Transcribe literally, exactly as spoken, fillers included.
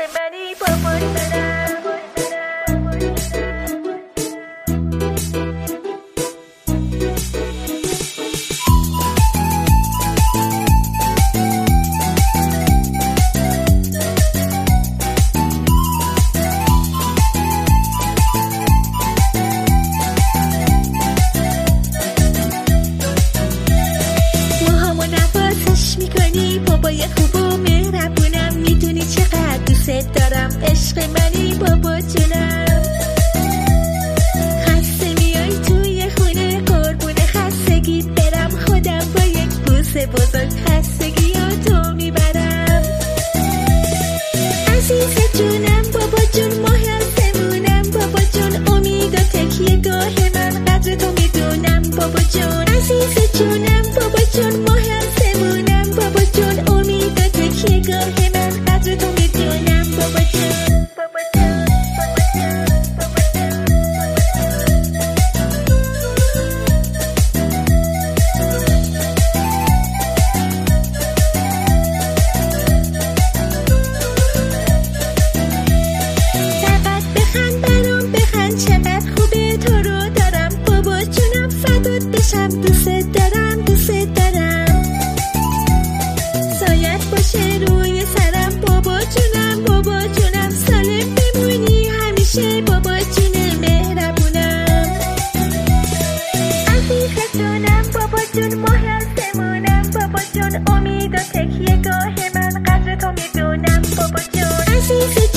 منی بابا جونم. موهامو نوازش میکنی بابای خوب و مهربونم، میدونی چقدر دوست دارم عشق منی بابا جونم. خسته میای توی خونه قربون خستگیت برم، خودم با یک بوس بزرگ خستگیاتو میبرم. عزیز جونم بابا جون ماه آسمونم، بابا جون امید و تکیه گاه من، قدر تو میدونم بابا جون. عزیز جونم بابا جون ماه آسمونم، بابا جون امید و تکیه گاه من، قدر تو میدونم بابا جون. بابا جون بابا جون بابا فقط بخند برام بخند، چقدر خوبه تو رو دارم بابا جونم، فدات بشم دوست دارم دوست دارم. سایت باشه روی سرم بابا جونم بابا جونم، سالم بمونی همیشه بابا جون مهربونم. عزیز جونم بابا جون ماه آسمونم، بابا جون امید و تکیه گاه من، قدر تو میدونم بابا جون. عزیز